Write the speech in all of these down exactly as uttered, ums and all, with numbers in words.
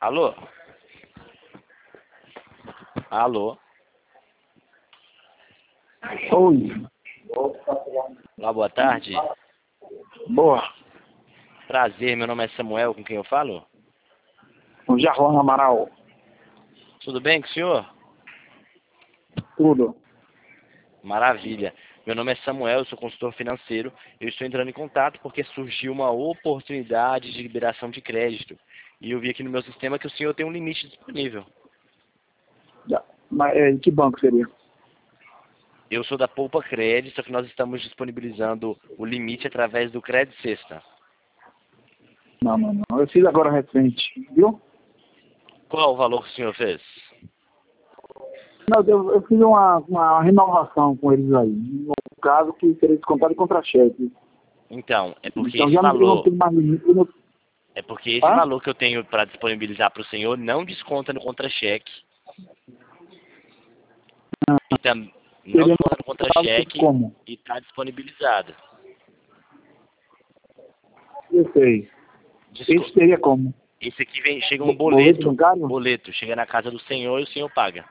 Alô? Alô? Oi. Olá, boa tarde. Boa. Prazer, meu nome é Samuel, com quem eu falo? O Jarlão Amaral. Tudo bem com o senhor? Tudo. Maravilha. Meu nome é Samuel, eu sou consultor financeiro. Eu estou entrando em contato porque surgiu uma oportunidade de liberação de crédito. E eu vi aqui no meu sistema que o senhor tem um limite disponível. Já. Mas é, em que banco seria? Eu sou da Poupa Crédito, só que nós estamos disponibilizando o limite através do Crédito Sexta. Não, não, não. Eu fiz agora recente, viu? Qual o valor que o senhor fez? Não, eu, eu fiz uma, uma renovação com eles aí. No caso, que seria descontado contra-cheque. Então, é porque Então esse já não, eu não valor... tenho mais limite. Eu não... É porque esse Ah? valor que eu tenho para disponibilizar para o senhor não desconta no contra-cheque. E tam, não Seria desconta no no caso contra-cheque como? e está disponibilizado. Eu sei. Desco Esse seria como? Esse aqui vem, chega um Bo- Boleto boleto. bancário? Boleto. Chega na casa do senhor e o senhor paga.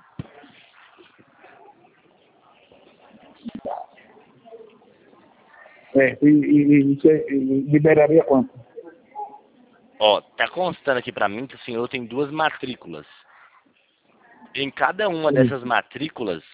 É, e, e, e, e liberaria quanto? Ó, tá constando aqui para mim que o senhor tem duas matrículas. Em cada uma Sim. dessas matrículas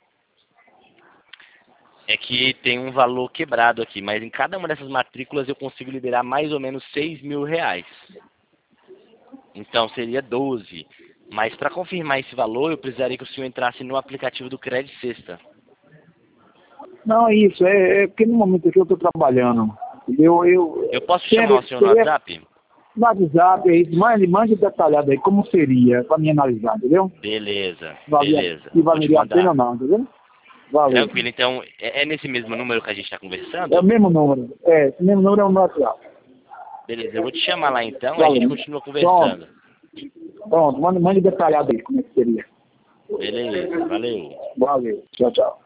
é que tem um valor quebrado aqui, mas em cada uma dessas matrículas eu consigo liberar mais ou menos seis mil reais. Então seria doze. Mas para confirmar esse valor, eu precisaria que o senhor entrasse no aplicativo do Crédito Sexta. Não, é isso. É, é porque no momento que eu estou trabalhando, entendeu? Eu, Eu posso seria, chamar o senhor no seria WhatsApp? no WhatsApp, é isso. Mande, mande detalhado aí como seria, para mim analisar, entendeu? Beleza, Valia, beleza. se Vou te valeria a pena ou mandar. não, entendeu? Valeu. Tranquilo, então, é, é nesse mesmo número que a gente está É o conversando? mesmo número. É, esse mesmo número é o meu WhatsApp. Beleza, eu vou te chamar lá então e a gente Valeu. continua Pronto. conversando. Pronto, mande, mande detalhado aí como é que seria. Beleza, valeu. Valeu. Tchau, tchau.